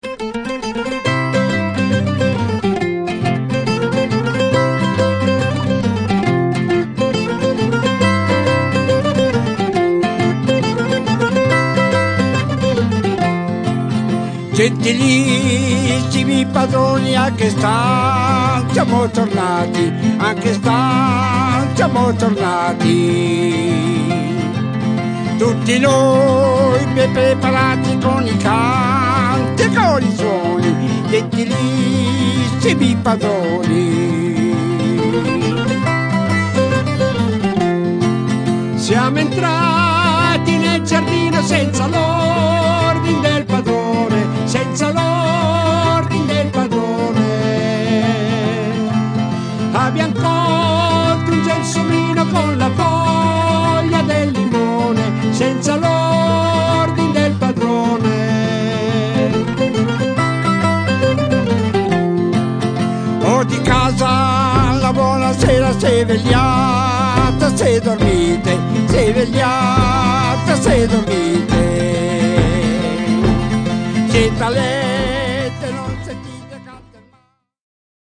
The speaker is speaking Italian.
Gentilissimi padroni, anche stan siamo tornati, anche stan siamo tornati. Tutti noi ben preparati con i canti e con i suoni, gentilissimi padroni. Siamo entrati nel giardino senza l'ordine del padrone, senza l'ordine del padrone. Abbiamo colto un gelsomino con la foglia del limone, senza l'ordine del padrone. O di casa la buonasera sei vegliata, sei dormite, sei vegliata, sei dormite. Siete